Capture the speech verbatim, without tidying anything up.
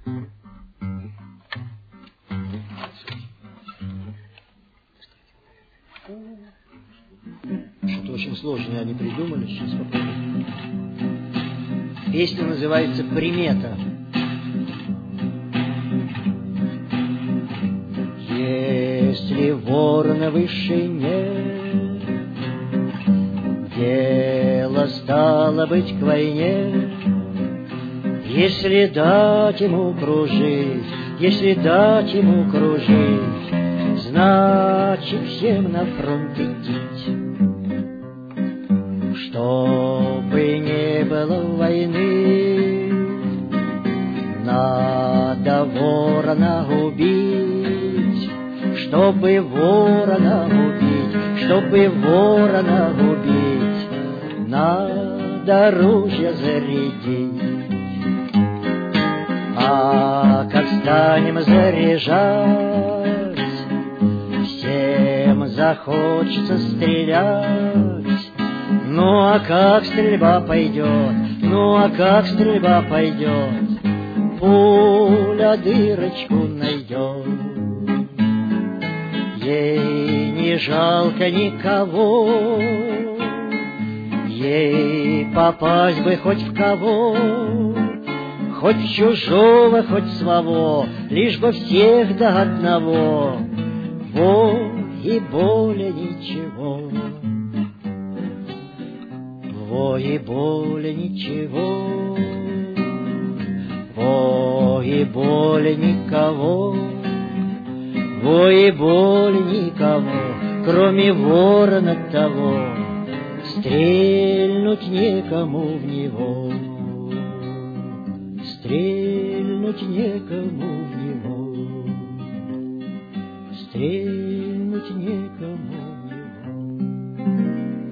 Что-то очень сложное они придумали, сейчас попробуем. Песня называется «Примета». Если вор на вышине, дело стало быть к войне. Если дать ему кружить, если дать ему кружить, значит всем на фронт идти. Чтобы не было войны, надо ворона убить. Чтобы ворона убить, чтобы ворона убить, надо ружья зарядить. А как станем заряжать, всем захочется стрелять. Ну а как стрельба пойдет, ну а как стрельба пойдет, пуля дырочку найдет. Ей не жалко никого, ей попасть бы хоть в кого, хоть в чужого, хоть в своего, лишь бы всех до одного, во и более ничего, во и более ничего, во и более никого, во и более никого, кроме ворона того, стрельнуть некому в него. Стрельнуть некому в него, стрельнуть некому в него.